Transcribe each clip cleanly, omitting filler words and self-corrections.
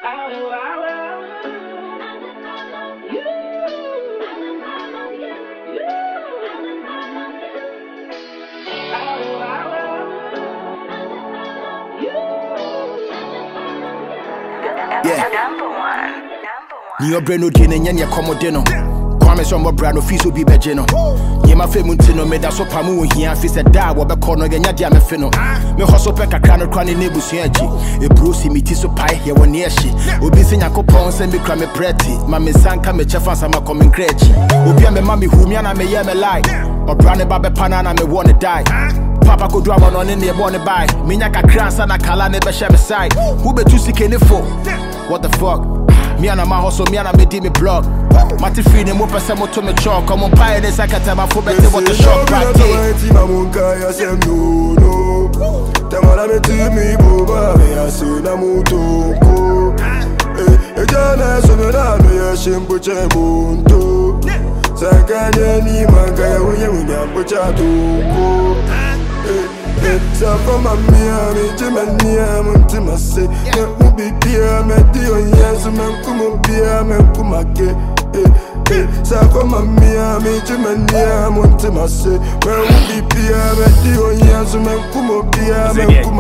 New brand din and Yanya Comodino. Kwame some brand of Fiso Bibegeno. Yema Femuntino made us up Pamu here, Fis a da, Wabacono, and Yadiam Fino. Me Hosopeka Crano Crani Nebusiaji. A Bruce Mitiso Pie here one year she. Ubising a coupons and become a pretty. Mammy Sanka me chafas and my coming credgy. Ubia me mammy Humiana me yam a lie. Or Brand Baba Panana me wanna die. Papa could drama on in the wanna buy. Minyaka Kras and a Kalane Basham side. Who be too sick in the four? What the fuck? Me and my hustle, me and me di me blog. Mati free ne mo pesa mo to me chalk. Come on pie ne sakata ma fo bete what the shop party. Mamunka say no. Tamara me to me boba me aso na mutonko. Ejana so me na no ya shembo chebunto. Sakanya ni manga ya wunya mpocha tunko. So from my Miami, Jimania, Montimase, Mubi Pia, Medio, yes, Mankumo Pia, Mankumake. So from my Miami, Jimania, Montimase, Mubi Pia, Medio, yes, Mankumo Pia,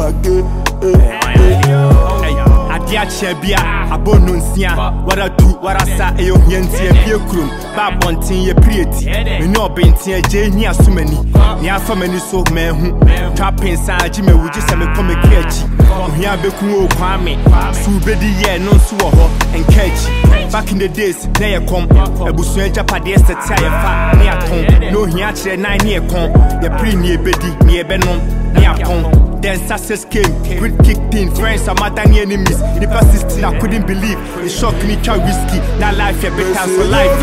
Mankumake. Adia Chebia, Abonunsia, what I do, what I say, you Yanti, Pia Krum, Babontin, ye pretty. Me no Bentia, Jania, so many. Nia for many so men who trap inside Jimmy, would just have me come a catch. Here be cool, Kwame, Subedi, yeah, no suho, and catch. Back in the days, near come, a Busuan Japades, the tire fat, near tongue, no hiache, 9 near come, the premier Betty, near Benon, near come. Then success came, great kicked in, friends are my tiny enemies. The persistent, I couldn't believe. It shocked me, try whiskey. That life, yeah, better for life.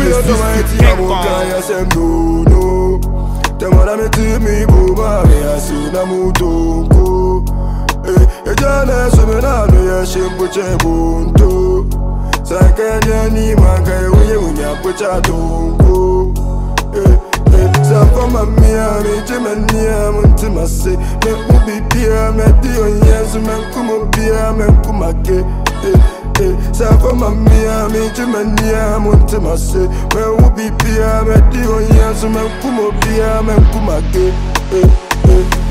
No. Tamara me to me, Boba, me asuna mutonko. Ejana so me na no ya shembo chebunto. Sakanya ni manga ya wunya mpocha tunko. So from my Miami, Jimania, Montimase, Mubi Pia, Medio, yes, Mankumo Pia, Mankumake. So from my Miami, Jimania, Montimase, Mubi Pia, Medio, yes, Mankumo Pia, Mankumake.